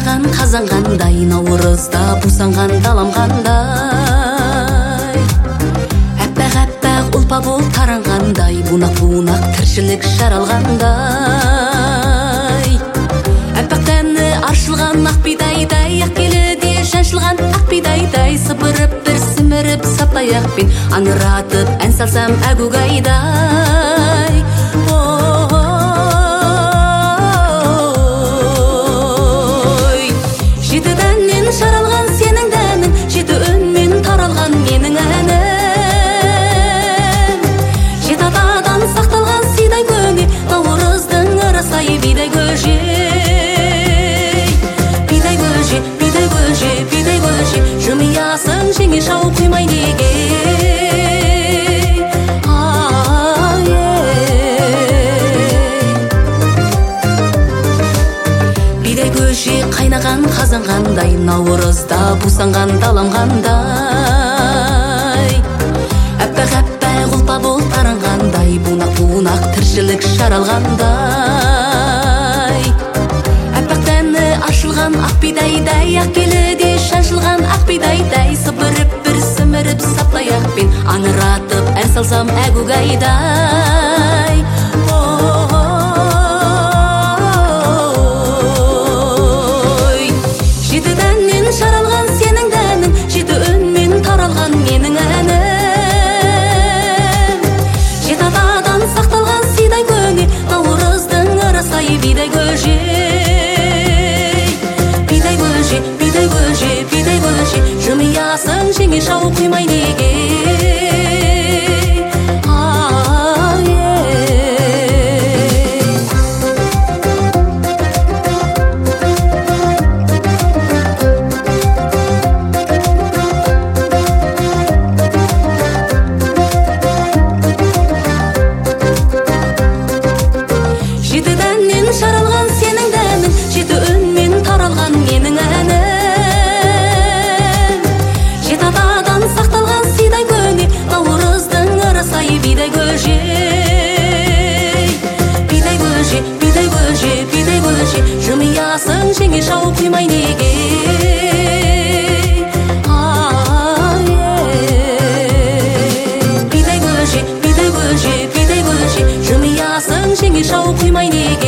Қайнаған қазан қандай, наурызда бусанған далам қандай. Әппақ-әппақ ұлпа бол таранғандай, бунақ-бунақ тіршілік жаралғандай. Әппақ тәні аршылған ақ бидайдай, ақ келіде жаншылған ақ бидайдай, сыпырып бір сіміріп саптаяқпен аңыратып ән салсам әгугайдай. Жаралған сенің дәнің, жеті үнмен таралған менің әнім. Жеті атадан сақталған сидай көне, наурыздың ырысай бидай көже. Бидай көже, бидай көже, бидай көже, жымиясың жеңе шау құймай неге. Қайнаған қазан қандай, наурызда бусанған далам қандай. Әппақ-әппақ ұлпа бол таранғандай, бунақ-бунақ тіршілік жаралғандай. Әппақ тәні ашылған ақ бидайдай, ақ келіде шаншылған ақ бидайдай, сыпырып бір сіміріп саптаяқпен аңыратып ән салсам әгугайдай. Жаралған сенің дәнің, жеті үнмен таралған менің әнім. Жеті атадан сақталған сидай көне, наурыздың ырысай бидай көже. Бидай көже, бидай көже, бидай көже, жымиясың жеңе шау құймай неге. Жаралған сенің дәнің, жеті үнмен таралған менің әнім. Жеті атадан сақталған сидай көне, наурыздың ырысай бидай көже. Бидай көже, бидай көже, бидай көже, жымиясың жеңе шау құймай неге. Бидай көже, бидай көже, бидай көже, жымиясың жеңе шау құймай неге.